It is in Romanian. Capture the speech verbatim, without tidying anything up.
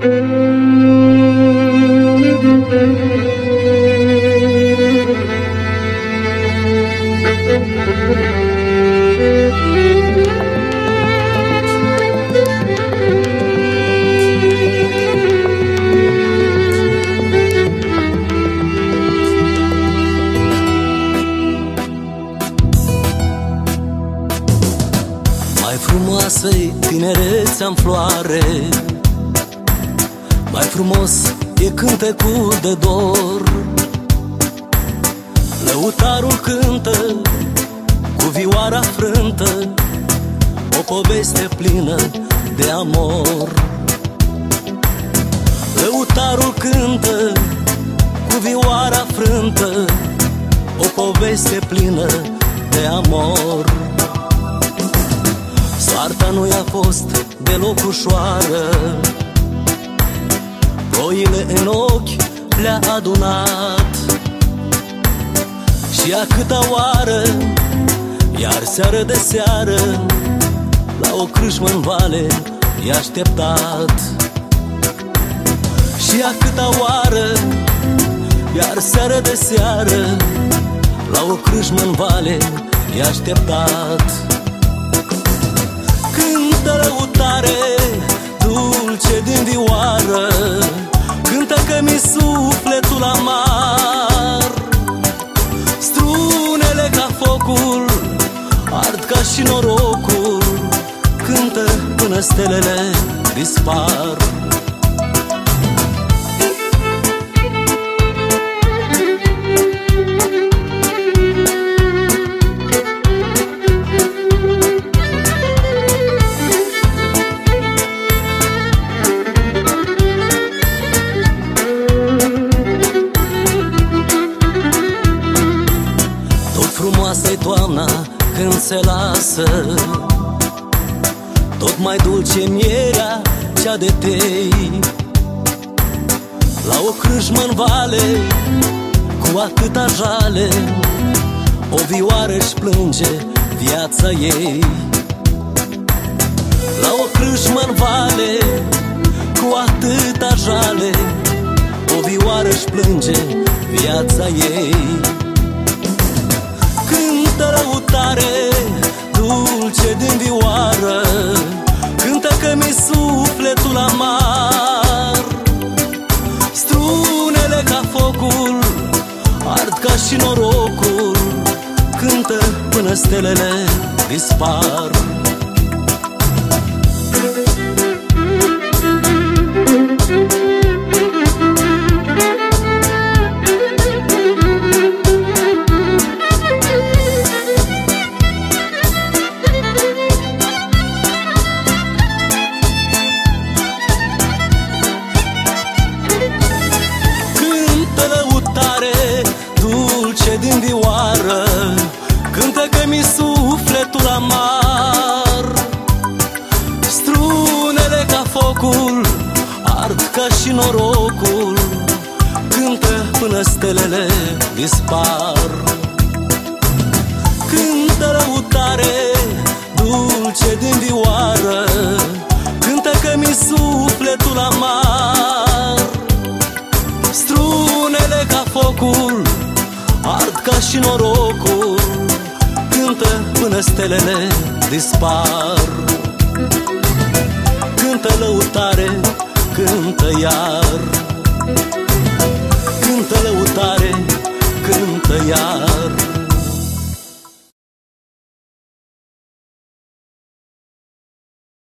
Mai frumoasă-i tinerețea în floare, mai frumos e cântecul de dor. Lăutarul cântă cu vioara frântă o poveste plină de amor. Lăutarul cântă cu vioara frântă o poveste plină de amor. Soarta nu i-a fost deloc ușoară, ploile în ochi le-a adunat. Și a câta oară, iar seară de seară, la o crâșmă în vale i-a așteptat. Și a câta oară, iar seară de seară, la o crâșmă în vale i-a așteptat. Cântă lăutare dulce din vioară, cântă că mi sufletul amar. Strunele ca focul ard ca și norocul, cântă până stelele dispar. Frumoasă-i toamna când se lasă, tot mai dulce mierea cea de tei. La o crâșmă în vale, cu atâta jale, o vioară își plânge viața ei. La o crâșmă în vale, cu atâta jale, o vioară își plânge viața ei. Cântă lăutare dulce din vioară, cântă că mi sufletul amar. Strunele ca focul ard ca și norocul, cântă până stelele dispar. Din vioară, cântă că mi sufletul amar. Strunele ca focul ard ca și norocul, cântă până stelele dispar. Cântă lăutare dulce din vioară, cântă că mi sufletul amar. Strunele ca focul ard ca și norocul, cântă până stelele dispar. Cântă lăutare, cântă iar, cântă lăutare, cântă iar.